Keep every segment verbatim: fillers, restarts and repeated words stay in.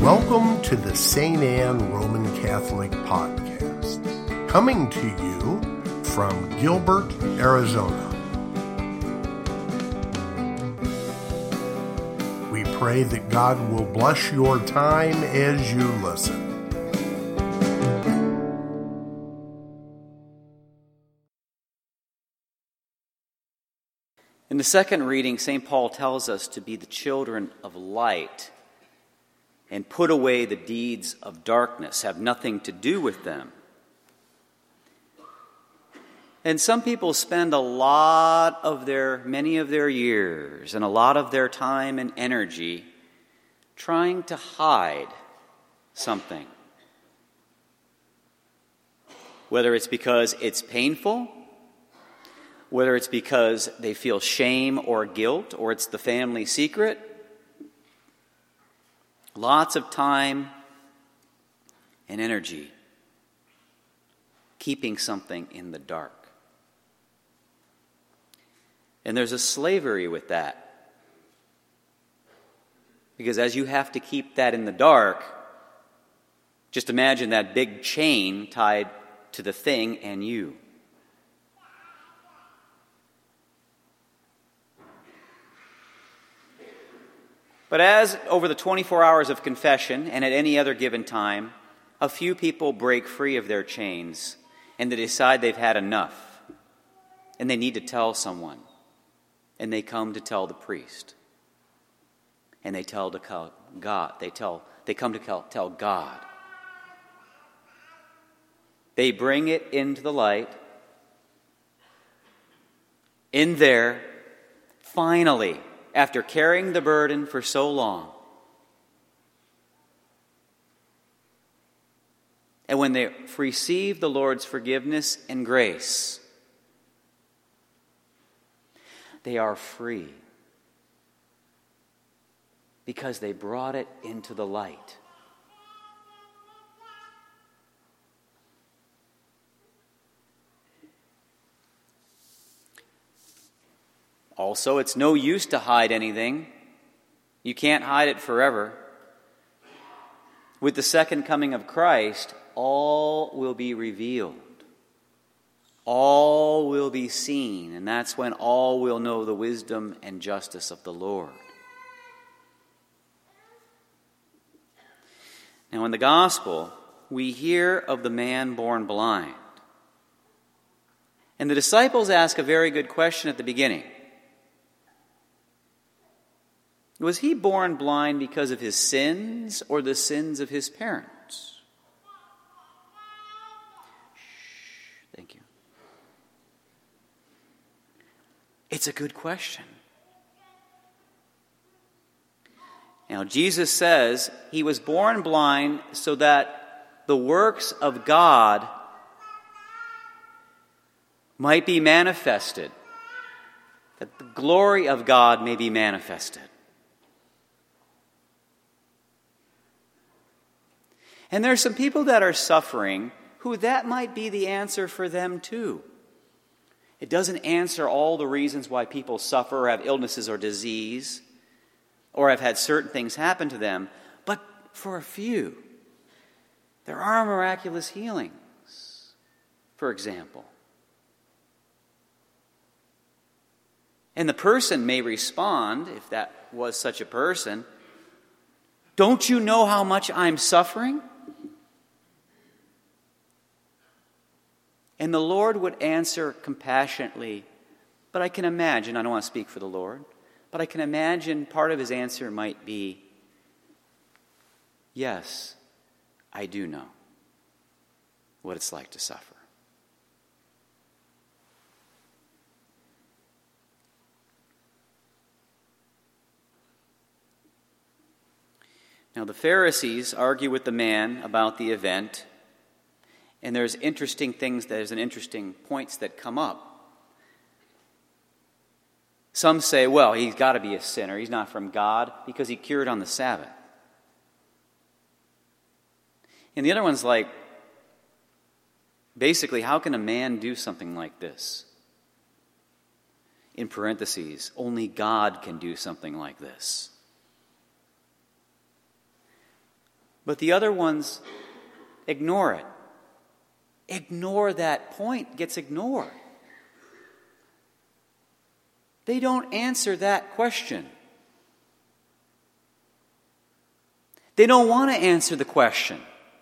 Welcome to the Saint Anne Roman Catholic Podcast, coming to you from Gilbert, Arizona. We pray that God will bless your time as you listen. In the second reading, Saint Paul tells us to be the children of light and put away the deeds of darkness, have nothing to do with them. And some people spend a lot of their, many of their years and a lot of their time and energy trying to hide something. Whether it's because it's painful, whether it's because they feel shame or guilt, or it's the family secret. Lots of time and energy keeping something in the dark. And there's a slavery with that. Because as you have to keep that in the dark, just imagine that big chain tied to the thing and you. But as over the twenty-four hours of confession and at any other given time, a few people break free of their chains and they decide they've had enough and they need to tell someone. And they come to tell the priest. And they tell to God. They tell. They come to tell God. They bring it into the light. In there, finally, after carrying the burden for so long. And when they receive the Lord's forgiveness and grace, they are free because they brought it into the light. Also, it's no use to hide anything. You can't hide it forever. With the second coming of Christ, all will be revealed. All will be seen, and that's when all will know the wisdom and justice of the Lord. Now, in the Gospel, we hear of the man born blind. And the disciples ask a very good question at the beginning. Was he born blind because of his sins or the sins of his parents? Shh, thank you. It's a good question. Now, Jesus says he was born blind so that the works of God might be manifested, that the glory of God may be manifested. And there are some people that are suffering who that might be the answer for them too. It doesn't answer all the reasons why people suffer or have illnesses or disease or have had certain things happen to them, but for a few, there are miraculous healings, for example. And the person may respond, if that was such a person, "Don't you know how much I'm suffering?" And the Lord would answer compassionately, but I can imagine, I don't want to speak for the Lord, but I can imagine part of his answer might be, "Yes, I do know what it's like to suffer." Now the Pharisees argue with the man about the event. And there's interesting things, there's an interesting points that come up. Some say, well, he's got to be a sinner. He's not from God because he cured on the Sabbath. And the other one's like, basically, how can a man do something like this? In parentheses, only God can do something like this. But the other ones ignore it. Ignore that point, gets ignored. They don't answer that question. They don't want to answer the question.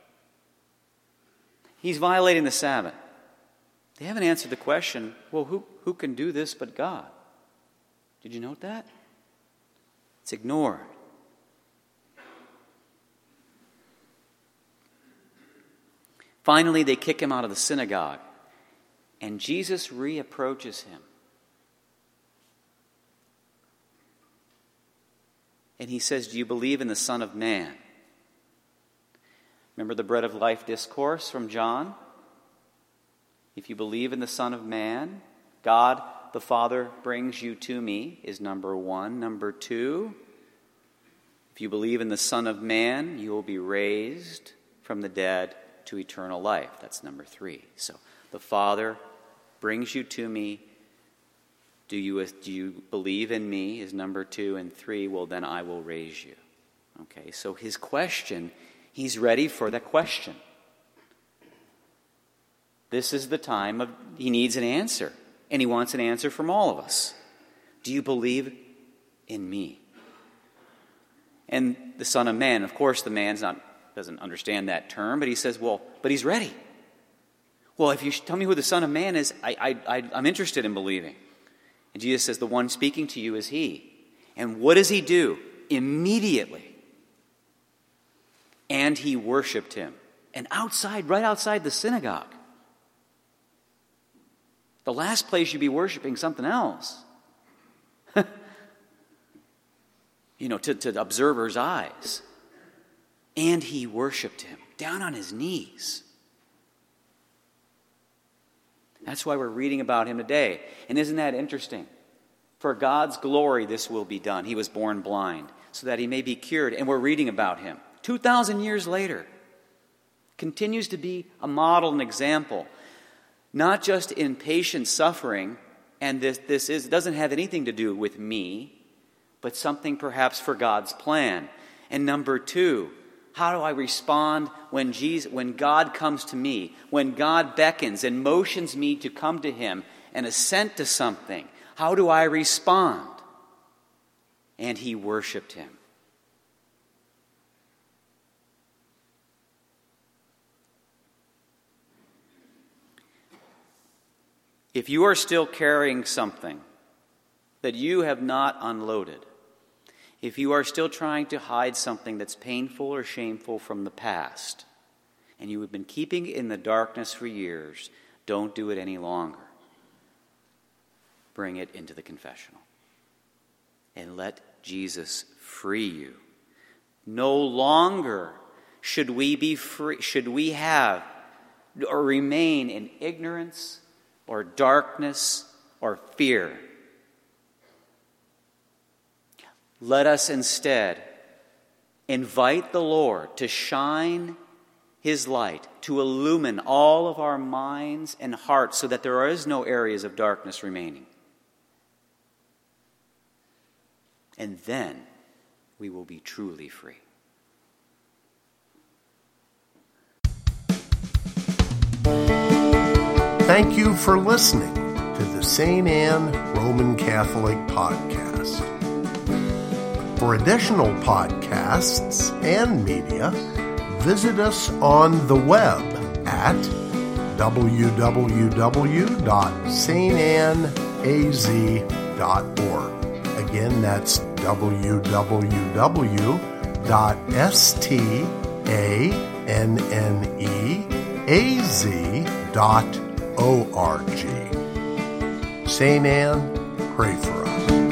He's violating the Sabbath. They haven't answered the question, well, who, who can do this but God? Did you note that? It's ignored. Finally, they kick him out of the synagogue, and Jesus reapproaches him. And he says, do you believe in the Son of Man? Remember the bread of life discourse from John? If you believe in the Son of Man, God the Father brings you to me, is number one. Number two, if you believe in the Son of Man, you will be raised from the dead to eternal life. That's number three. So the Father brings you to me. Do you, do you believe in me is number two. And three, well, then I will raise you. Okay, so his question, he's ready for that question. This is the time of, he needs an answer. And he wants an answer from all of us. Do you believe in me? And the Son of Man, of course, the man's not doesn't understand that term, but he says, well, but he's ready. Well, if you tell me who the Son of Man is, I, I, I, I'm interested in believing. And Jesus says, the one speaking to you is he. And what does he do? Immediately. And he worshiped him. And outside, right outside the synagogue. The last place you'd be worshiping something else. you know, to, to observers' eyes. And he worshiped him, down on his knees. That's why we're reading about him today. And isn't that interesting? For God's glory this will be done. He was born blind, so that he may be cured. And we're reading about him. two thousand years later. Continues to be a model and example. Not just in patient suffering, and this, this is, doesn't have anything to do with me, but something perhaps for God's plan. And number two, how do I respond when Jesus, when God comes to me, when God beckons and motions me to come to him and assent to something? How do I respond? And he worshiped him. If you are still carrying something that you have not unloaded, if you are still trying to hide something that's painful or shameful from the past, and you have been keeping it in the darkness for years, don't do it any longer. Bring it into the confessional. And let Jesus free you. No longer should we be free, should we have or remain in ignorance or darkness or fear. Let us instead invite the Lord to shine his light, to illumine all of our minds and hearts so that there is no areas of darkness remaining. And then we will be truly free. Thank you for listening to the Saint Anne Roman Catholic Podcast. For additional podcasts and media, visit us on the web at w w w dot saint anne a z dot org. Again, that's w w w dot saint anne a z dot org. Saint Anne, pray for us.